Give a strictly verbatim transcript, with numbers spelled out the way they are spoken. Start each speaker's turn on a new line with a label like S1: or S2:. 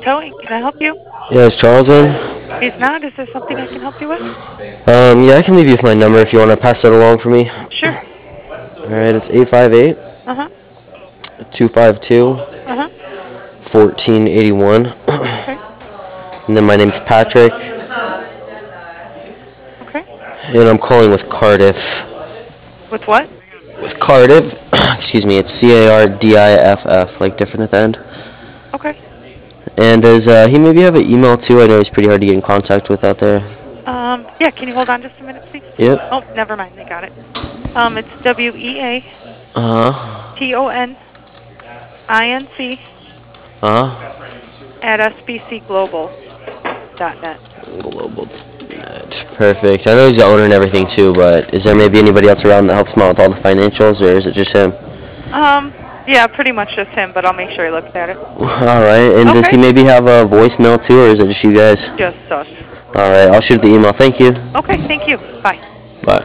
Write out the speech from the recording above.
S1: Towing, can I help you?
S2: Yeah, is Charles in?
S1: He's not. Is there something I can help you with?
S2: Um, yeah, I can leave you with my number if you want to pass that along for me.
S1: Sure.
S2: Alright, it's eight five eight,
S1: Uh-huh.
S2: two five two,
S1: Uh-huh.
S2: one four eight one.
S1: Okay.
S2: And then my name's Patrick,
S1: Okay.
S2: and I'm calling with Cardiff.
S1: With what?
S2: With Cardiff, excuse me, it's C A R D I F F, like different at the end.
S1: Okay.
S2: And does uh, he maybe have an email too? I know he's pretty hard to get in contact with out there.
S1: Um, yeah, can you hold on just a minute, please?
S2: Yep.
S1: Oh, never mind. They got it. Um, it's W E A
S2: Uh huh.
S1: T O N I N C
S2: Uh huh.
S1: at S B C global dot net.
S2: Global. Net. Perfect. I know he's the owner and everything too, but is there maybe anybody else around that helps him out with all the financials, or is it just him?
S1: Um, yeah, pretty much just him, but I'll make sure he looks at it.
S2: All right. And does
S1: Okay.
S2: he maybe have a voicemail too, or is it just you guys?
S1: Just us.
S2: All right. I'll shoot the email. Thank you.
S1: Okay, thank you. Bye.
S2: Bye.